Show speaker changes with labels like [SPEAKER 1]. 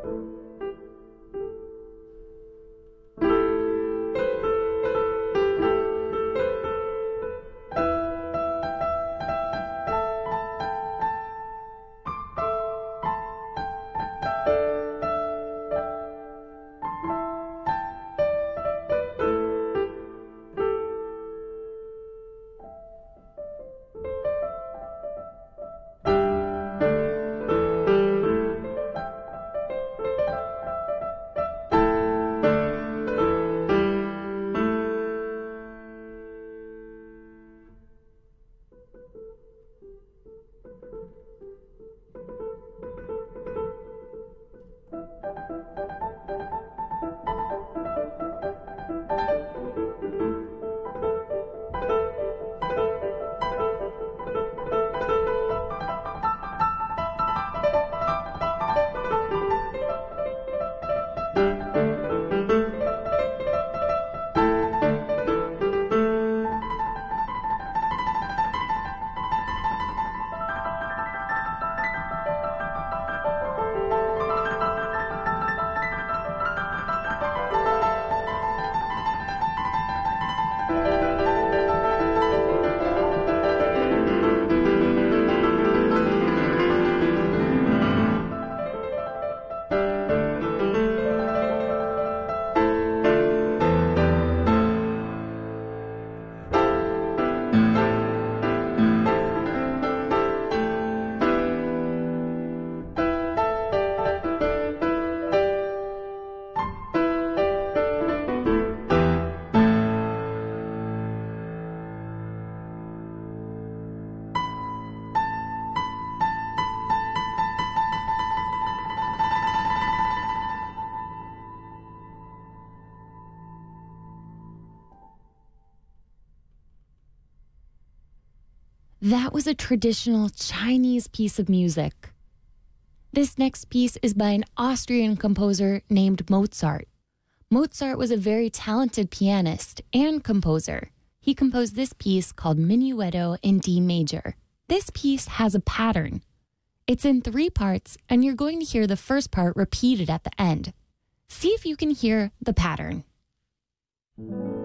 [SPEAKER 1] That was a traditional Chinese piece of music. This next piece is by an Austrian composer named Mozart. Mozart was a very talented pianist and composer. He composed this piece called Minuetto in D major. This piece has a pattern. It's in 3 parts, and you're going to hear the first part repeated at the end. See if you can hear the pattern.